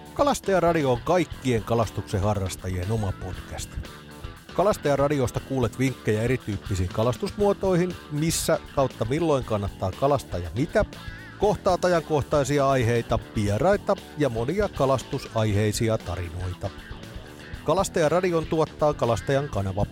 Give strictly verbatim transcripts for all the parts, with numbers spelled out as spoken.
Kalastajaradio on kaikkien kalastuksen harrastajien oma podcast. Kalastajaradiosta kuulet vinkkejä erityyppisiin kalastusmuotoihin, missä kautta milloin kannattaa kalastaa ja mitä, kohtaat ajankohtaisia aiheita, vieraita ja monia kalastusaiheisia tarinoita. Kalastajaradion tuottaa Kalastajan kanava.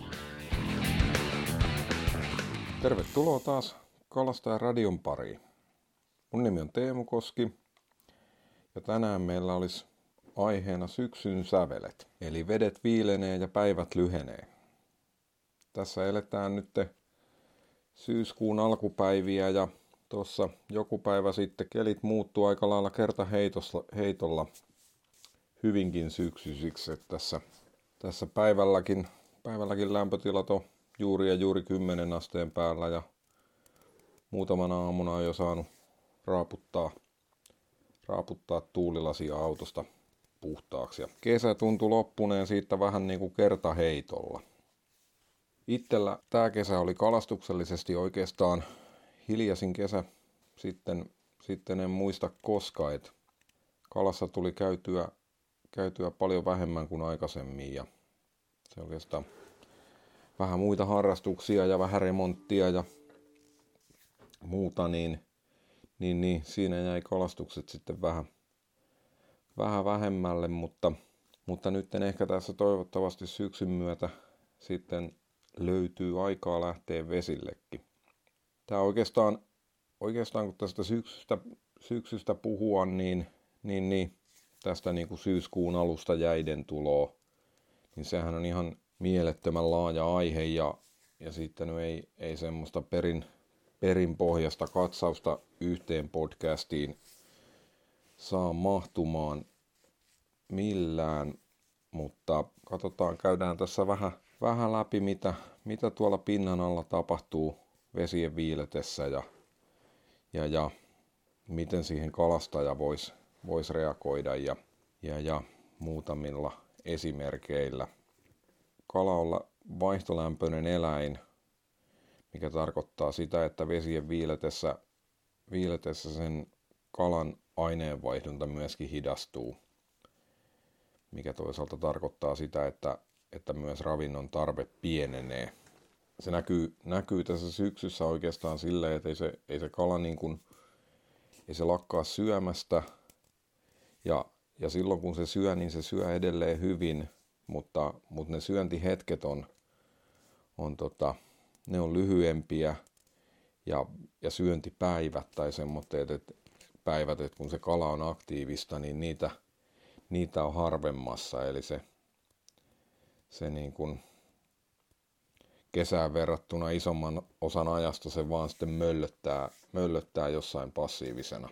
Tervetuloa taas Kalastajaradion pariin. Mun nimi on Teemu Koski ja tänään meillä olisi aiheena syksyn sävelet, eli vedet viilenee ja päivät lyhenee. Tässä eletään nyt syyskuun alkupäiviä ja tuossa joku päivä sitten kelit muuttuu aika lailla kertaheitolla hyvinkin syksyisiksi. Että tässä, tässä päivälläkin, päivälläkin lämpötilat on juuri ja juuri kymmenen asteen päällä ja muutamana aamuna on jo saanut raaputtaa, raaputtaa tuulilasia autosta puhtaaksi. Ja kesä tuntui loppuneen siitä vähän niin kuin kertaheitolla. Itsellä tämä kesä oli kalastuksellisesti oikeastaan hiljaisin kesä. Sitten, sitten en muista koska, että kalassa tuli käytyä, käytyä paljon vähemmän kuin aikaisemmin. Ja se oikeastaan vähän muita harrastuksia ja vähän remonttia ja muuta, niin, niin, niin siinä jäi kalastukset sitten vähän, vähän vähemmälle, mutta, mutta nyt ehkä tässä toivottavasti syksyn myötä sitten löytyy aikaa lähteä vesillekin. Tämä oikeastaan, oikeastaan kun tästä syksystä, syksystä puhua, niin, niin, niin tästä niin kuin syyskuun alusta jäiden tuloa, niin sehän on ihan mielettömän laaja aihe ja, ja sitten ei, ei semmoista perin, perinpohjasta katsausta yhteen podcastiin saa mahtumaan millään, mutta katsotaan, käydään tässä vähän, vähän läpi, mitä, mitä tuolla pinnan alla tapahtuu vesien viiletessä ja, ja, ja miten siihen kalastaja voisi vois reagoida ja, ja, ja muutamilla esimerkeillä. Kala on vaihtolämpöinen eläin, mikä tarkoittaa sitä, että vesien viiletessä, viiletessä sen kalan aineenvaihdunta myöskin hidastuu, mikä toisaalta tarkoittaa sitä, että, että myös ravinnon tarve pienenee. Se näkyy, näkyy tässä syksyssä oikeastaan silleen, että ei se, ei se kala niin kuin, ei se lakkaa syömästä ja, ja silloin kun se syö, niin se syö edelleen hyvin, mutta, mutta ne syöntihetket on, on, tota, ne on lyhyempiä ja, ja syöntipäivät tai semmoiset että päivät, että kun se kala on aktiivista, niin niitä, niitä on harvemmassa. Eli se, se niin kuin kesään verrattuna isomman osan ajasta se vaan sitten möllöttää, möllöttää jossain passiivisena.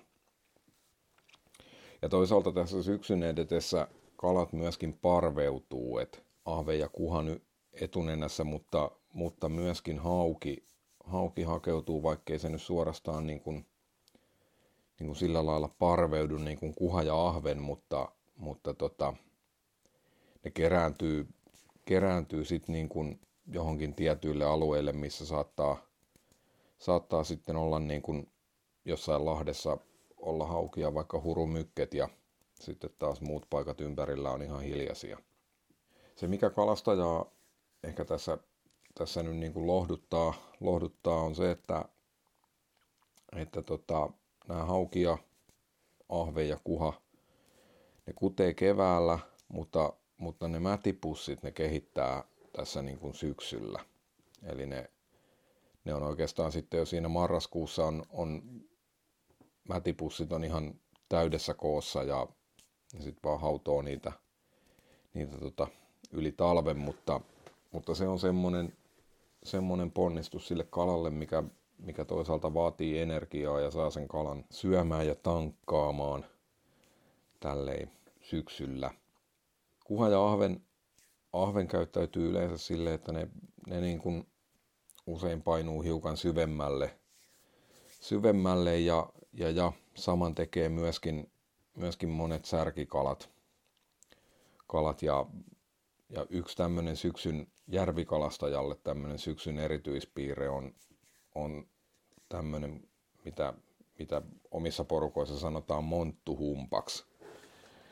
Ja toisaalta tässä syksyn edetessä kalat myöskin parveutuu, että ahve ja kuhan etunenässä, mutta, mutta myöskin hauki, hauki hakeutuu, vaikkei se nyt suorastaan niin kuin, niin kuin sillä lailla parveudu niin kuin kuha ja ahven, mutta, mutta tota, ne kerääntyy, kerääntyy sitten niin kuin johonkin tietyille alueille, missä saattaa, saattaa sitten olla niin kuin jossain lahdessa olla haukia vaikka hurumykket ja sitten taas muut paikat ympärillä on ihan hiljaisia. Se mikä kalastajaa ehkä tässä, tässä nyt niin kuin lohduttaa, lohduttaa on se, että, että tota, nämä hauki ja ahve ja kuha, ne kutee keväällä, mutta, mutta ne mätipussit ne kehittää tässä niin kuin syksyllä. Eli ne, ne on oikeastaan sitten jo siinä marraskuussa on, on mätipussit on ihan täydessä koossa ja, ja sitten vaan hautoo niitä, niitä tota, yli talven, mutta, mutta se on semmoinen, semmoinen ponnistus sille kalalle, mikä, mikä toisaalta vaatii energiaa ja saa sen kalan syömään ja tankkaamaan tälleen syksyllä. Kuha ja ahven, ahven käyttäytyy yleensä silleen, että ne, ne niin kuin usein painuu hiukan syvemmälle, syvemmälle ja, ja, ja saman tekee myöskin, myöskin monet särkikalat. Kalat ja, ja yksi tämmöinen syksyn järvikalastajalle tämmöinen syksyn erityispiirre on, on tämmöinen, mitä, mitä omissa porukoissa sanotaan monttuhumpaksi.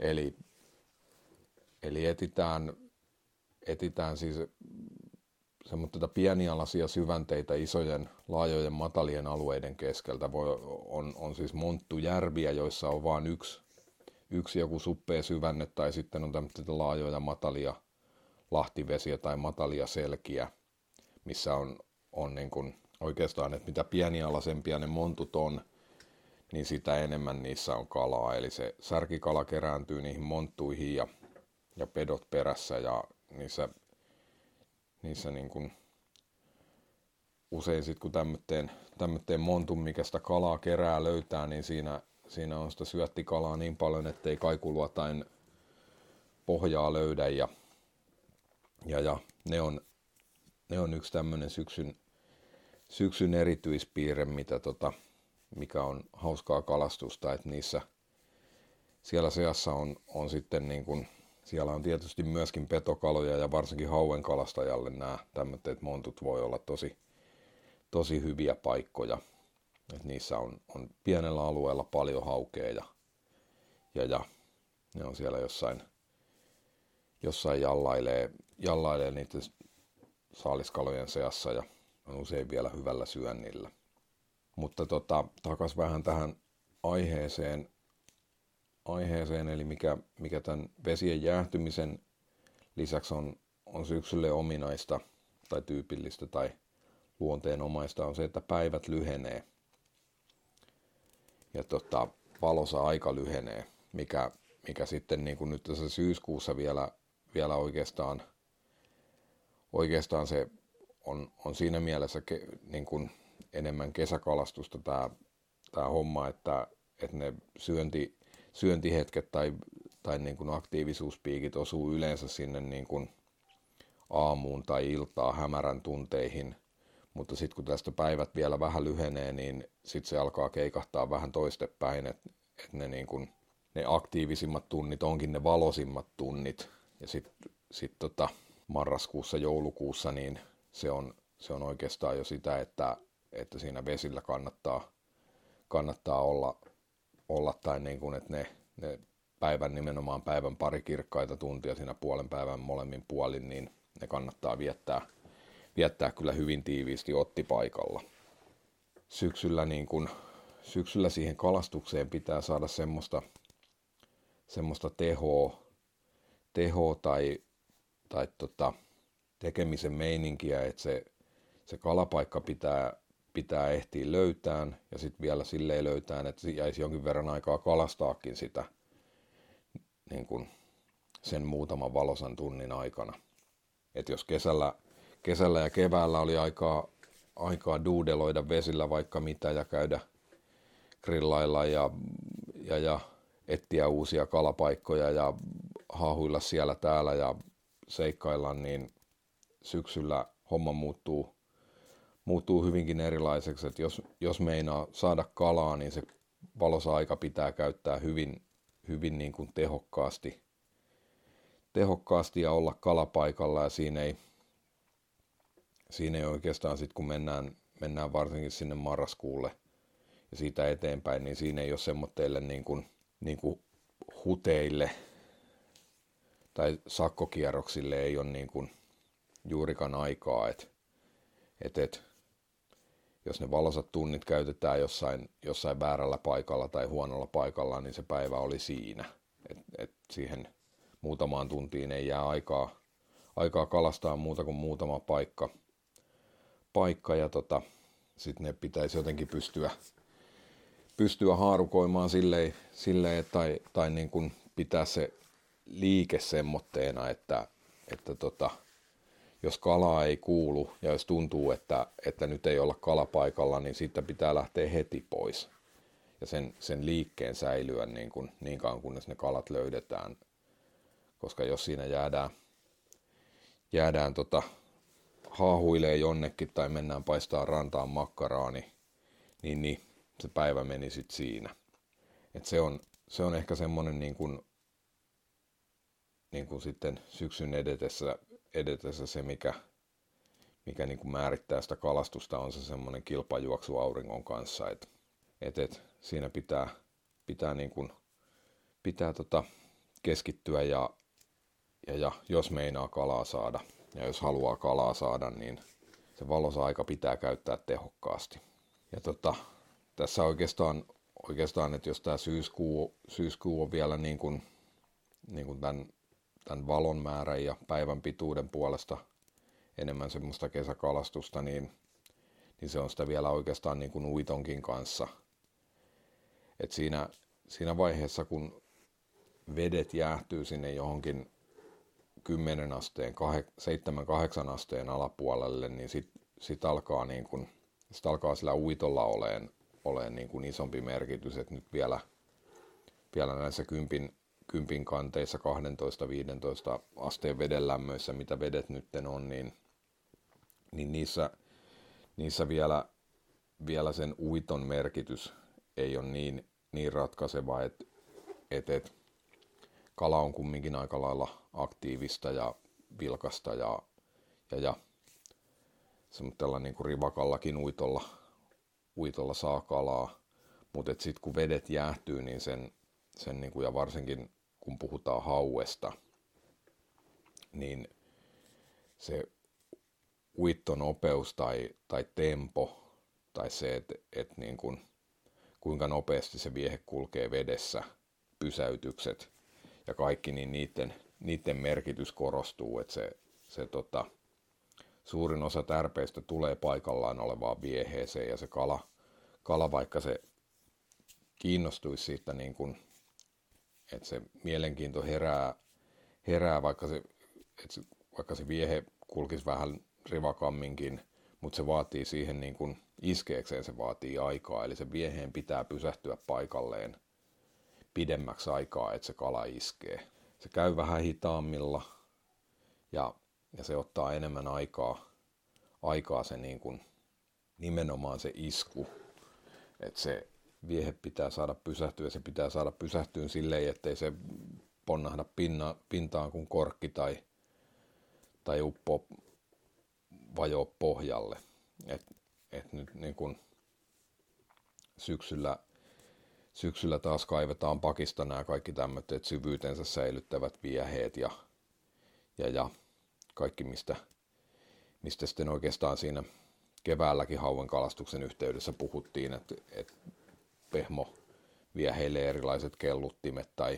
Eli, eli etitään, etitään siis semmoista pienialaisia syvänteitä isojen, laajojen, matalien alueiden keskeltä. Voi, on, on siis monttujärviä, joissa on vain yksi, yksi joku suppea syvänne, tai sitten on tämmöisiä laajoja, matalia lahtivesiä tai matalia selkiä, missä on, on niin kuin oikeastaan, että mitä pienialaisempia ne montut on, niin sitä enemmän niissä on kalaa. Eli se särkikala kerääntyy niihin monttuihin ja, ja pedot perässä, ja niissä, niissä niin kuin usein sitten kun tämmöteen, tämmöteen montun, mikä sitä kalaa kerää löytää, niin siinä, siinä on sitä syöttikalaa niin paljon, ettei kaikuluotain pohjaa löydä, ja, ja, ja ne, on, ne on yksi tämmöinen syksyn, syksyn erityispiirre, mitä tota, mikä on hauskaa kalastusta, että niissä siellä seassa on, on sitten niin kuin, siellä on tietysti myöskin petokaloja, ja varsinkin hauen kalastajalle nämä tämmöiset montut voi olla tosi, tosi hyviä paikkoja. Et niissä on, on pienellä alueella paljon haukea, ja, ja, ja ne on siellä jossain, jossain jallailee, jallailee niiden saaliskalojen seassa, ja on usein vielä hyvällä syönnillä. Mutta tota, takas vähän tähän aiheeseen, aiheeseen eli mikä, mikä tämän vesien jäähtymisen lisäksi on, on syksylle ominaista tai tyypillistä tai luonteenomaista, on se, että päivät lyhenee ja tota, valoisa aika lyhenee, mikä, mikä sitten niin kuin nyt tässä syyskuussa vielä, vielä oikeastaan, oikeastaan se on, on siinä mielessä ke, niin kuin enemmän kesäkalastusta tämä, tämä homma, että, että ne syönti, syöntihetket tai, tai niin kuin aktiivisuuspiikit osuu yleensä sinne niin kuin aamuun tai iltaa hämärän tunteihin, mutta sitten kun tästä päivät vielä vähän lyhenee, niin sitten se alkaa keikahtaa vähän toistepäin, että, että ne, niin kuin, ne aktiivisimmat tunnit onkin ne valoisimmat tunnit, ja sitten sit tota, marraskuussa, joulukuussa, niin se on, se on oikeastaan jo sitä, että että siinä vesillä kannattaa, kannattaa olla, olla tai niin kuin, että ne, ne päivän nimenomaan päivän pari kirkkaita tuntia siinä puolen päivän molemmin puolin, niin ne kannattaa viettää, viettää kyllä hyvin tiiviisti ottipaikalla. Syksyllä, niin kuin, syksyllä siihen kalastukseen pitää saada semmoista, semmoista tehoa, tehoa tai, tai tota, tekemisen meininkiä, että se, se kalapaikka pitää pitää ehtiä löytään, ja sitten vielä silleen löytään, että jäisi jonkin verran aikaa kalastaakin sitä niin kuin sen muutaman valosan tunnin aikana. Et jos kesällä, kesällä ja keväällä oli aikaa, aikaa duudeloida vesillä vaikka mitä ja käydä grillailla ja, ja, ja etsiä uusia kalapaikkoja ja haahuilla siellä täällä ja seikkailla, niin syksyllä homma muuttuu muuttuu hyvinkin erilaiseksi, että jos, jos meinaa saada kalaa, niin se valoisa aika pitää käyttää hyvin, hyvin niin kuin tehokkaasti, tehokkaasti ja olla kalapaikalla, ja siinä ei, siinä ei oikeastaan sitten kun mennään, mennään varsinkin sinne marraskuulle ja siitä eteenpäin, niin siinä ei ole semmoitteille niin kuin, niin kuin huteille tai sakkokierroksille ei ole niin kuin juurikaan aikaa, että et, et, jos ne valoisat tunnit käytetään jossain, jossain väärällä paikalla tai huonolla paikalla, niin se päivä oli siinä. Et, et siihen muutamaan tuntiin ei jää aikaa, aikaa kalastaa muuta kuin muutama paikka. paikka ja tota, sitten ne pitäisi jotenkin pystyä, pystyä haarukoimaan silleen, silleen tai, tai niin kuin pitää se liike semmoitteena, että, että tota, jos kalaa ei kuulu ja jos tuntuu, että, että nyt ei olla kalapaikalla, niin siitä pitää lähteä heti pois. Ja sen, sen liikkeen säilyä niin, kuin, niin kauan, kunnes ne kalat löydetään. Koska jos siinä jäädään, jäädään tota, haahuilee jonnekin tai mennään paistaa rantaan makkaraa, niin, niin, niin se päivä meni sitten siinä. Et se, on, se on ehkä semmoinen niin kuin, niin kuin sitten syksyn edetessä, edetessä se, mikä, mikä niin kuin määrittää sitä kalastusta, on se semmoinen kilpajuoksu auringon kanssa. Et, et, et, siinä pitää, pitää, niin kuin, pitää tota, keskittyä ja, ja, ja jos meinaa kalaa saada ja jos haluaa kalaa saada, niin se valosa-aika pitää käyttää tehokkaasti. Ja tota, tässä oikeastaan, oikeastaan, että jos tämä syyskuu, syyskuu on vielä niin kuin, niin kuin tämän, tämän valon määrän ja päivän pituuden puolesta enemmän semmoista kesäkalastusta, niin, niin se on sitä vielä oikeastaan niin kuin uitonkin kanssa. Et siinä, siinä vaiheessa, kun vedet jäähtyy sinne johonkin kymmenen asteen, seitsemän kahdeksan asteen alapuolelle, niin sitten sit alkaa, niin kun, sit alkaa sillä uitolla oleen, oleen niin kun isompi merkitys, että nyt vielä, vielä näissä kympin, kympin kanteissa kaksitoista viisitoista asteen vedenlämmöissä, mitä vedet nytten on, niin, niin niissä, niissä vielä, vielä sen uiton merkitys ei ole niin, niin ratkaiseva, että et, et, kala on kumminkin aika lailla aktiivista ja vilkasta ja, ja, ja semmoisella niin kuin rivakallakin uitolla, uitolla saa kalaa, mutta sitten kun vedet jäähtyy, niin sen, sen niin kuin, ja varsinkin kun puhutaan hauesta, niin se uittonopeus tai, tai tempo tai se, että et niin kuin, kuinka nopeasti se viehe kulkee vedessä, pysäytykset ja kaikki, niin niiden, niiden merkitys korostuu, että se, se tota, suurin osa tärpeistä tulee paikallaan olevaan vieheeseen ja se kala, kala vaikka se kiinnostuisi siitä, niin kun, että se mielenkiinto herää, herää vaikka, se, että se, vaikka se viehe kulkisi vähän rivakamminkin, mutta se vaatii siihen niin kun iskeekseen, se vaatii aikaa, eli se vieheen pitää pysähtyä paikalleen pidemmäksi aikaa, että se kala iskee. Se käy vähän hitaammilla ja, ja se ottaa enemmän aikaa, aikaa se niin kuin, nimenomaan se isku. Että se viehe pitää saada pysähtyä, se pitää saada pysähtyä silleen, ettei se ponnahda pinna, pintaan kuin korkki tai, tai uppo vajoo pohjalle. Et, et nyt niin kuin syksyllä Syksyllä taas kaivetaan pakista nämä kaikki tämmöiset syvyytensä säilyttävät vieheet ja, ja, ja kaikki, mistä, mistä sitten oikeastaan siinä keväälläkin hauen kalastuksen yhteydessä puhuttiin, että, että pehmo vieheille erilaiset kelluttimet tai,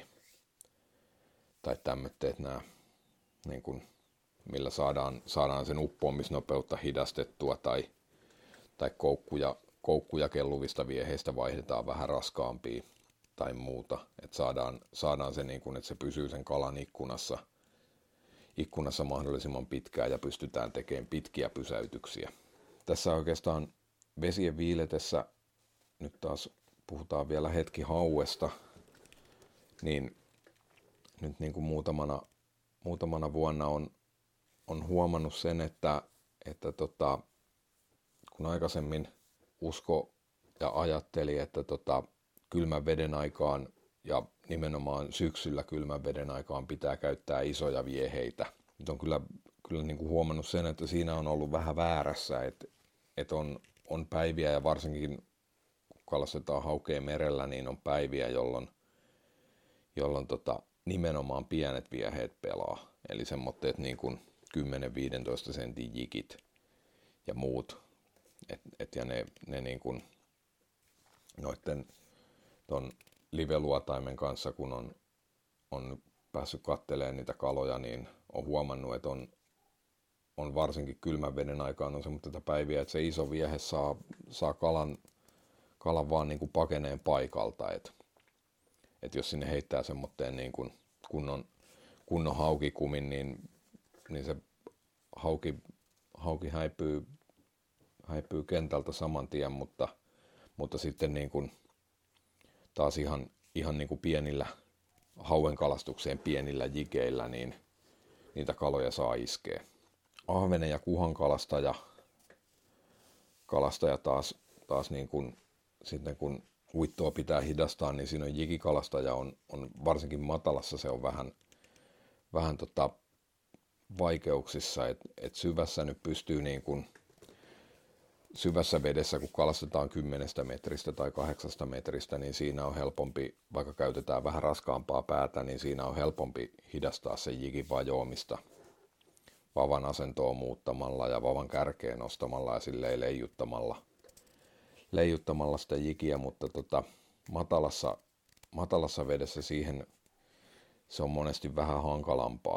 tai tämmöiset nämä, niin kuin, millä saadaan, saadaan sen uppoamisnopeutta hidastettua tai, tai koukkuja koukkuja kelluvista vieheistä vaihdetaan vähän raskaampia tai muuta, että saadaan, saadaan se niin kuin, että se pysyy sen kalan ikkunassa, ikkunassa mahdollisimman pitkään ja pystytään tekemään pitkiä pysäytyksiä. Tässä oikeastaan vesien viiletessä, nyt taas puhutaan vielä hetki hauesta, niin nyt niin kuin muutamana, muutamana vuonna on, on huomannut sen, että, että tota, kun aikaisemmin usko ja ajatteli, että tota, kylmän veden aikaan ja nimenomaan syksyllä kylmän veden aikaan pitää käyttää isoja vieheitä. Nyt on kyllä, kyllä niin kuin huomannut sen, että siinä on ollut vähän väärässä, että, että on, on päiviä ja varsinkin kun kalastetaan haukea merellä, niin on päiviä, jolloin, jolloin tota, nimenomaan pienet vieheet pelaa. Eli semmoitteet niin kuin kymmenen viisitoista sentin jikit ja muut. Et, et ja ne, ne niin kuin noitten ton live-luotaimen kanssa, kun on, on päässyt katselemaan niitä kaloja, niin on huomannut, että on, on varsinkin kylmän veden aikaan on semmoista päiviä, että se iso viehe saa, saa kalan, kalan vaan niin kuin pakeneen paikalta. Että et jos sinne heittää semmoitteen niin kuin kunnon, kunnon haukikumin, niin, niin se hauki, hauki häipyy häipyy kentältä saman tien, mutta, mutta sitten niin kuin taas ihan, ihan niin kuin pienillä hauen kalastukseen pienillä jikeillä, niin niitä kaloja saa iskeä. Ahvenen ja kuhan kalastaja, kalastaja taas, taas niin kuin, sitten kun uittoa pitää hidastaa, niin siinä on jikikalastaja on, on varsinkin matalassa, se on vähän, vähän tota vaikeuksissa, että et syvässä nyt pystyy niin kuin syvässä vedessä, kun kalastetaan kymmenestä metristä tai kahdeksasta metristä, niin siinä on helpompi, vaikka käytetään vähän raskaampaa päätä, niin siinä on helpompi hidastaa sen jikin vajoamista vavan asentoa muuttamalla ja vavan kärkeen nostamalla ja silleen leijuttamalla, leijuttamalla sitä jikiä, mutta tota, matalassa, matalassa vedessä siihen se on monesti vähän hankalampaa.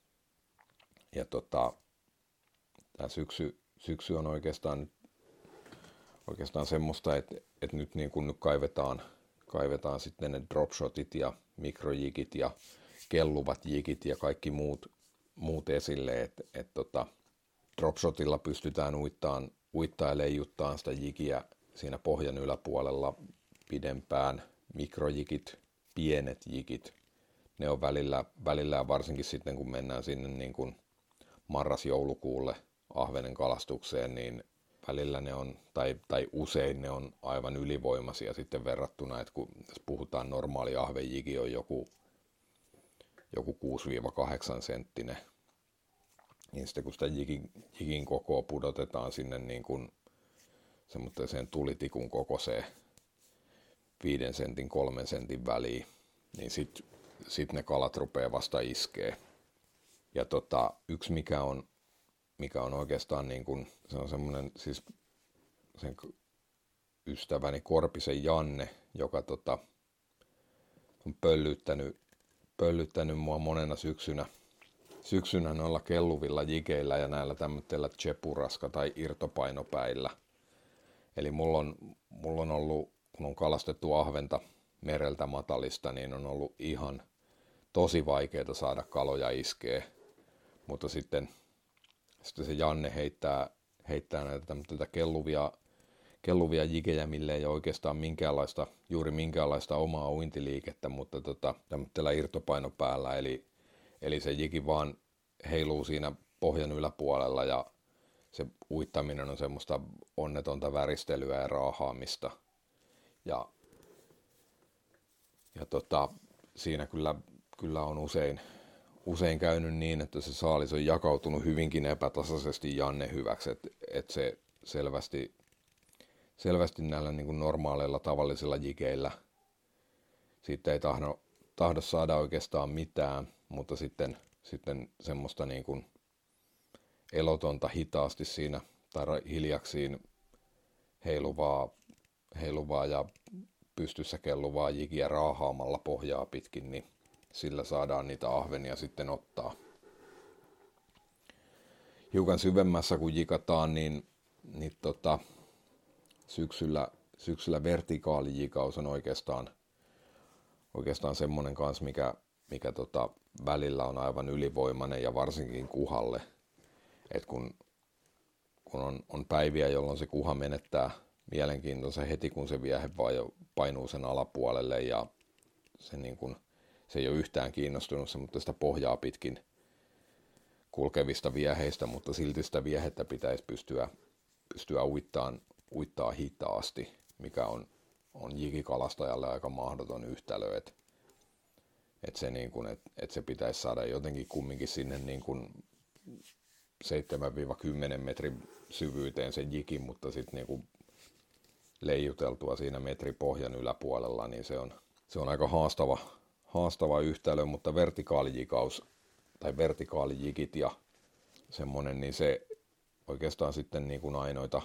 Ja tota, tämä syksy, syksy on oikeastaan, oikeastaan semmoista, että, että nyt, niin kun nyt kaivetaan, kaivetaan sitten ne dropshotit ja mikrojikit ja kelluvat jikit ja kaikki muut, muut esille, että et tota, dropshotilla pystytään uittaan, uittaa ja leijuttaa sitä jikiä siinä pohjan yläpuolella pidempään. Mikrojikit, pienet jikit, ne on välillä, välillä varsinkin sitten kun mennään sinne niin kuin marras-joulukuulle ahvenen kalastukseen, niin välillä ne on, tai, tai usein ne on aivan ylivoimaisia sitten verrattuna, että kun puhutaan normaali ahvenjiki on joku, joku kuusi kahdeksan senttinen, niin sitten kun sitä jikin, jikin kokoa pudotetaan sinne niin kuin semmoiseen tulitikun kokoiseen viiden sentin, kolmen sentin väliin, niin sitten sit ne kalat rupeaa vasta iskee. Ja tota, yksi mikä on, mikä on oikeastaan niin kuin, se on semmoinen siis sen ystäväni Korpisen Janne, joka tota, on pöllyttänyt, pöllyttänyt mua monena syksynä, syksynä noilla kelluvilla jikeillä ja näillä tämmöisillä chepuraska- tai irtopainopäillä. Eli mulla on, mulla on ollut, kun on kalastettu ahventa mereltä matalista, niin on ollut ihan tosi vaikeaa saada kaloja iskee. Mutta sitten, sitten se Janne heittää, heittää näitä tämmöitä kelluvia, kelluvia jikejä, mille ei ole oikeastaan minkäänlaista, juuri minkäänlaista omaa uintiliikettä, mutta tota, tämmöisellä irtopainopäällä. Eli, eli se jiki vaan heiluu siinä pohjan yläpuolella ja se uittaminen on semmoista onnetonta väristelyä ja raahaamista. Ja, ja tota, siinä kyllä, kyllä on usein, usein käynyt niin, että se saalis on jakautunut hyvinkin epätasaisesti Janne hyväksi. Että et se selvästi, selvästi näillä niin kuin normaaleilla tavallisilla jikeillä siitä ei tahdo, tahdo saada oikeastaan mitään, mutta sitten, sitten semmoista niin kuin elotonta hitaasti siinä tai hiljaksiin heiluvaa, heiluvaa ja pystyssä kelluvaa jikiä raahaamalla pohjaa pitkin, niin sillä saadaan niitä ahvenia sitten ottaa. Hiukan syvemmässä kun jikataan, niin, niin tota, syksyllä, syksyllä vertikaalijikaus on oikeastaan, oikeastaan semmoinen kanssa, mikä, mikä tota, välillä on aivan ylivoimainen ja varsinkin kuhalle. Et kun, kun on, on päiviä, jolloin se kuha menettää mielenkiintoista heti, kun se viehe painuu sen alapuolelle ja se, niin kun, se ei ole yhtään kiinnostunut se, mutta sitä pohjaa pitkin kulkevista vieheistä, mutta silti sitä viehettä pitäisi pystyä, pystyä uittaan, uittaa hitaasti, mikä on, on jikikalastajalle aika mahdoton yhtälö, että et se, niin kun, et, et se pitäisi saada jotenkin kumminkin sinne niin kun seitsemän kymmenen metrin syvyyteen sen jikin, mutta sitten niinku leijuteltua siinä metri pohjan yläpuolella, niin se on, se on aika haastava, haastava yhtälö, mutta vertikaalijikaus tai vertikaalijikit ja semmoinen, niin se oikeastaan sitten niin kuin ainoita,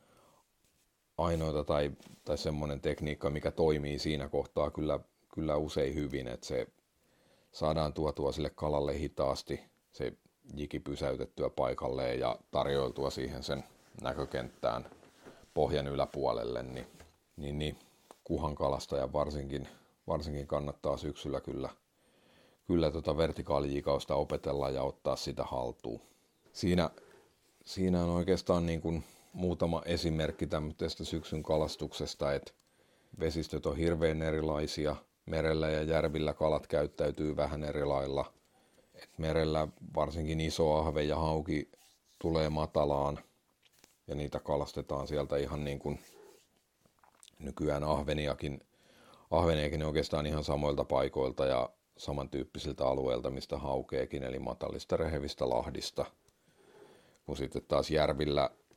ainoita tai, tai semmoinen tekniikka, mikä toimii siinä kohtaa kyllä, kyllä usein hyvin, että se saadaan tuotua sille kalalle hitaasti se jiki pysäytettyä paikalleen ja tarjoiltua siihen sen näkökenttään pohjan yläpuolelle, niin, niin, niin kuhan kalastajan varsinkin, varsinkin kannattaa syksyllä kyllä, kyllä tota vertikaalijikausta opetella ja ottaa sitä haltuun. Siinä, siinä on oikeastaan niin kuin muutama esimerkki tämmöisestä syksyn kalastuksesta, että vesistöt on hirveän erilaisia, merellä ja järvillä kalat käyttäytyy vähän eri lailla. Et merellä varsinkin iso ahve ja hauki tulee matalaan ja niitä kalastetaan sieltä ihan niin kuin nykyään ahveniakin, ahveniakin oikeastaan ihan samoilta paikoilta ja samantyyppisiltä alueilta, mistä haukeekin, eli matalista rehevistä lahdista. Kun sitten taas järvillä,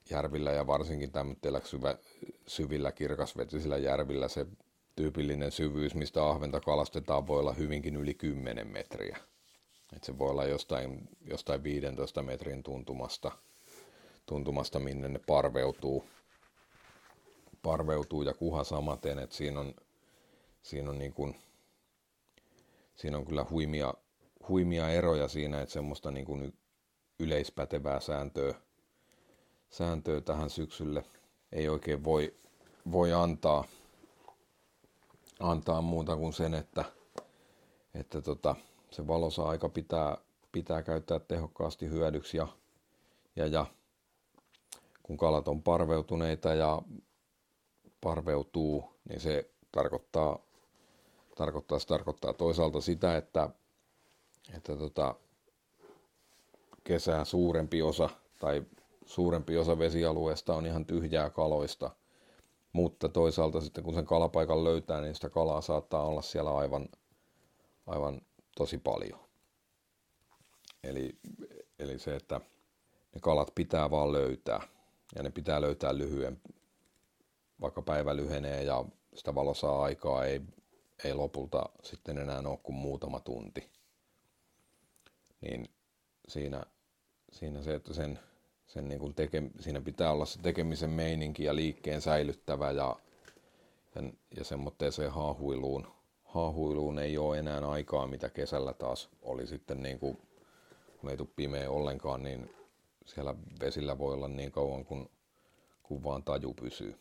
järvillä ja varsinkin tämmöisillä syvä, syvillä kirkasvetisillä järvillä se tyypillinen syvyys, mistä ahventa kalastetaan, voi olla hyvinkin yli kymmenen metriä. Et se voi olla jostain, jostain viidentoista metrin tuntumasta, tuntumasta, minne ne parveutuu, parveutuu ja kuha samaten. Et siinä on, siinä on, niin kuin, siinä on kyllä huimia, huimia eroja siinä, että semmoista niin kuin yleispätevää sääntöä, sääntöä tähän syksylle ei oikein voi, voi antaa, antaa muuta kuin sen, että, että tota, se valoisa aika pitää, pitää käyttää tehokkaasti hyödyksi ja, ja, ja kun kalat on parveutuneita ja parveutuu, niin se tarkoittaa, tarkoittaa, se tarkoittaa toisaalta sitä, että, että tota, kesää suurempi osa tai suurempi osa vesialueesta on ihan tyhjää kaloista, mutta toisaalta sitten kun sen kalapaikan löytää, niin sitä kalaa saattaa olla siellä aivan, aivan tosi paljon. Eli, eli se, että ne kalat pitää vaan löytää ja ne pitää löytää lyhyen, vaikka päivä lyhenee ja sitä valoisaa aikaa ei, ei lopulta sitten enää ole kuin muutama tunti. Niin siinä, siinä se, että sen, sen niin kuin teke, siinä pitää olla se tekemisen meininki ja liikkeen säilyttävä ja, ja, ja semmoitteeseen haahuiluun, haahuiluun ei ole enää aikaa, mitä kesällä taas oli sitten, niin kuin, kun ei tule pimeä ollenkaan, niin siellä vesillä voi olla niin kauan, kun, kun vaan taju pysyy.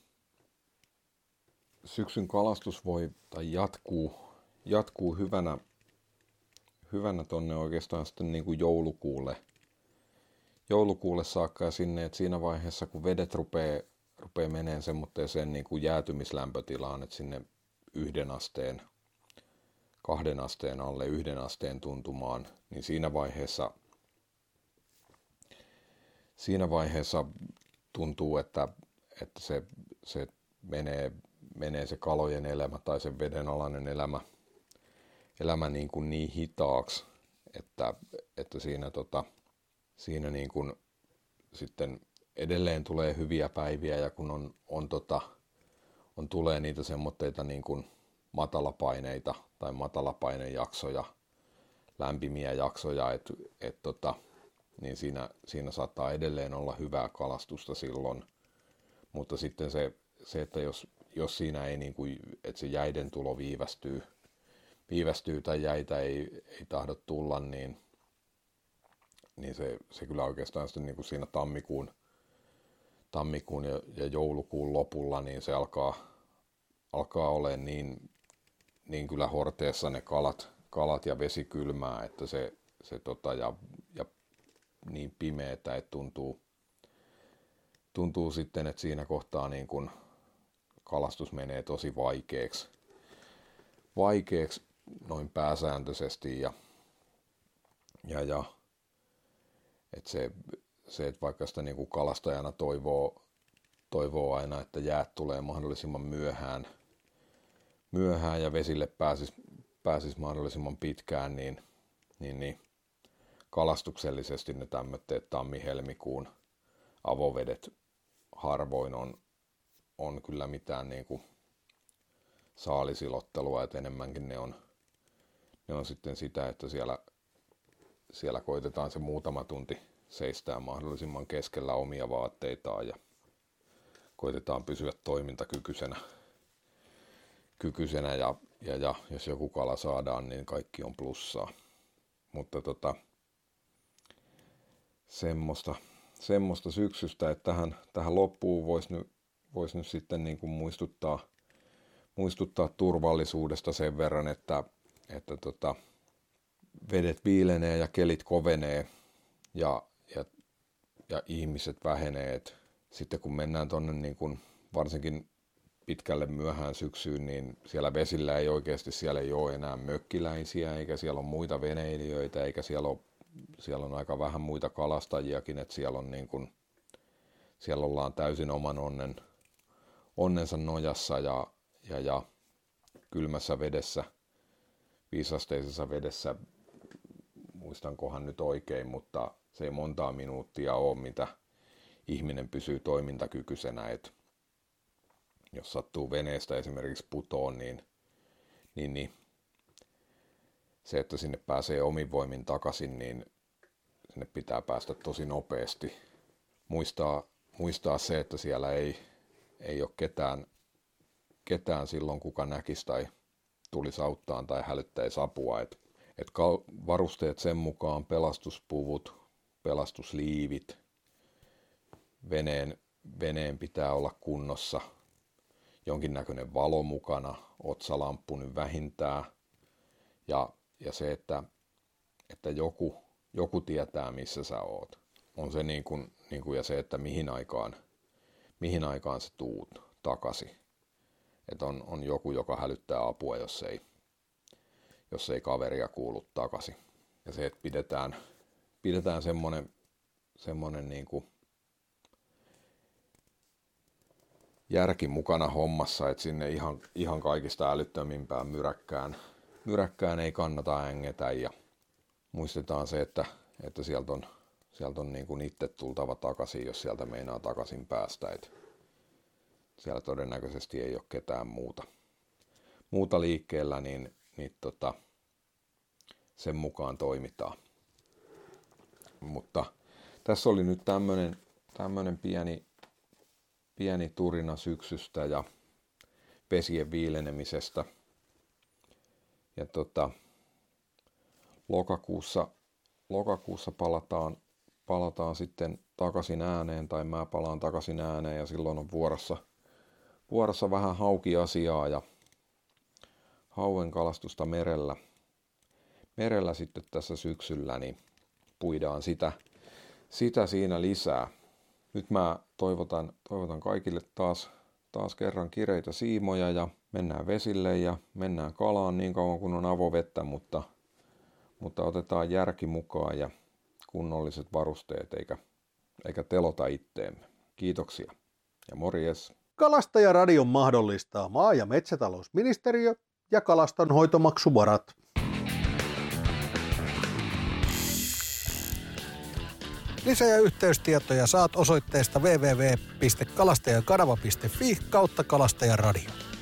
Syksyn kalastus voi tai jatkuu, jatkuu hyvänä, hyvänä tonne oikeastaan sitten niin kuin joulukuulle, joulukuulle saakka ja sinne, että siinä vaiheessa kun vedet rupeaa, rupeaa meneen semmoitteeseen niin kuin jäätymislämpötilaan, että sinne yhden asteen, kahden asteen alle yhden asteen tuntumaan, niin siinä vaiheessa, siinä vaiheessa tuntuu, että, että se, se menee, menee se kalojen elämä tai se vedenalainen elämä, elämä niin, kuin niin hitaaksi, että, että siinä, tota, siinä niin kuin sitten edelleen tulee hyviä päiviä ja kun on, on, tota, on tulee niitä semmoitteita niin kuin matalapaineita tai matalapainejaksoja, lämpimiä jaksoja, et, et tota, niin siinä, siinä saattaa edelleen olla hyvää kalastusta silloin, mutta sitten se, se että jos, jos siinä ei niin kuin, että se jäiden tulo viivästyy, viivästyy tai jäitä ei, ei tahdo tulla, niin, niin se, se kyllä oikeastaan sitten niin kuin siinä tammikuun, tammikuun ja, ja joulukuun lopulla, niin se alkaa, alkaa olemaan niin, niin kyllä horteessa ne kalat, kalat ja vesi kylmää, että se, se tota, ja, ja niin pimeätä, että tuntuu, tuntuu sitten, että siinä kohtaa niin kun kalastus menee tosi vaikeaksi, vaikeaksi noin pääsääntöisesti ja, ja, ja että se, se, että vaikka sitä niin kuin kalastajana toivoo, toivoo aina, että jäät tulee mahdollisimman myöhään, myöhään ja vesille pääsisi, pääsisi mahdollisimman pitkään, niin, niin, niin kalastuksellisesti ne tämmöitteet tammi-helmikuun avovedet harvoin on, on kyllä mitään niin kuin saalisilottelua, että enemmänkin ne on, ne on sitten sitä, että siellä, siellä koitetaan se muutama tunti seistää mahdollisimman keskellä omia vaatteitaan ja koitetaan pysyä toimintakykyisenä kykyisenä ja, ja, ja jos joku kala saadaan, niin kaikki on plussaa. Mutta tota, semmoista, semmoista syksystä, että tähän, tähän loppuun voisi nyt, vois nyt sitten niin kuin muistuttaa, muistuttaa turvallisuudesta sen verran, että, että tota, vedet viilenee ja kelit kovenee ja, ja, ja ihmiset vähenee. Et sitten kun mennään tuonne niin kuin varsinkin pitkälle myöhään syksyyn, niin siellä vesillä ei oikeasti, siellä ei ole enää mökkiläisiä, eikä siellä ole muita veneilijöitä, eikä siellä ole, siellä on aika vähän muita kalastajiakin, että siellä on niin kuin, siellä ollaan täysin oman onnen, onnensa nojassa ja, ja, ja kylmässä vedessä, viisasteisessa vedessä, muistankohan nyt oikein, mutta se ei montaa minuuttia ole, mitä ihminen pysyy toimintakykyisenä. Et jos sattuu veneestä esimerkiksi putoon, niin, niin, niin se, että sinne pääsee omin voimin takaisin, niin sinne pitää päästä tosi nopeasti. Muistaa, muistaa se, että siellä ei, ei ole ketään, ketään silloin, kuka näkisi tai tulisi auttaa tai hälyttäisi apua. Et, et varusteet sen mukaan, pelastuspuvut, pelastusliivit, veneen, veneen pitää olla kunnossa, jonkinnäköinen valo mukana, otsalamppu nyt vähintään, ja, ja se, että, että joku, joku tietää, missä sä oot. On se niin kuin, niin kuin, ja se, että mihin aikaan, mihin aikaan sä tuut takaisin. Että on, on joku, joka hälyttää apua, jos ei, jos ei kaveria kuulu takaisin. Ja se, että pidetään, pidetään semmoinen, semmoinen niin kuin järki mukana hommassa, että sinne ihan, ihan kaikista älyttömimpään myräkkään, myräkkään ei kannata ängetä. Ja muistetaan se, että, että sieltä on, sieltä on niin kuin itse tultava takaisin, jos sieltä meinaa takaisin päästä. Että siellä todennäköisesti ei ole ketään muuta, muuta liikkeellä, niin, niin tota, sen mukaan toimitaan. Mutta tässä oli nyt tämmönen, tämmönen pieni, pieni turina syksystä ja vesien viilenemisestä. Ja tota, lokakuussa, lokakuussa palataan, palataan sitten takaisin ääneen, tai mä palaan takaisin ääneen, ja silloin on vuorossa, vuorossa vähän haukiasiaa ja hauen kalastusta merellä. Merellä sitten tässä syksyllä, niin puidaan sitä, sitä siinä lisää. Nyt mä toivotan, toivotan kaikille taas, taas kerran kireitä siimoja ja mennään vesille ja mennään kalaan niin kauan kun on avovettä, mutta, mutta otetaan järki mukaan ja kunnolliset varusteet eikä, eikä telota itteemme. Kiitoksia ja morjes. Kalastajaradion mahdollistaa maa- ja metsätalousministeriö ja kalastonhoitomaksuvarat. Lisä- ja yhteystietoja saat osoitteesta double-u double-u double-u piste kalastajakanava piste fi kautta kalastajaradio.